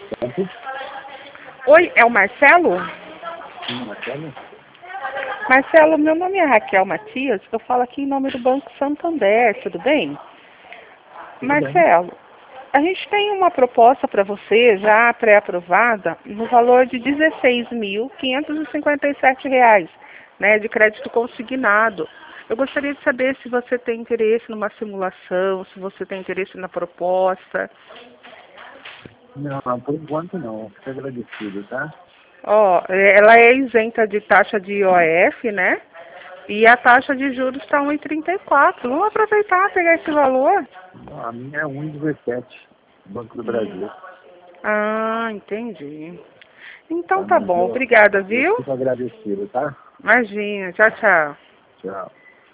Certo? Oi, é o Marcelo? Sim, Marcelo? Marcelo, meu nome é Raquel Matias, eu falo aqui em nome do Banco Santander, tudo bem? Tudo bem. Marcelo, a gente tem uma proposta para você, já pré-aprovada, no valor de R$ 16.557, né, de crédito consignado. Eu gostaria de saber se você tem interesse numa simulação, se você tem interesse na proposta. Não, por enquanto não. Fico agradecido, tá? Ó, ela é isenta de taxa de IOF, né? E a taxa de juros está 1,34. Vamos aproveitar e pegar esse valor? A minha é 1,17, Banco do Hum. Brasil. Ah, entendi. Então Tá, tá mas bom. eu Obrigada, viu? fico agradecido, tá? Imagina. Tchau, tchau. Tchau.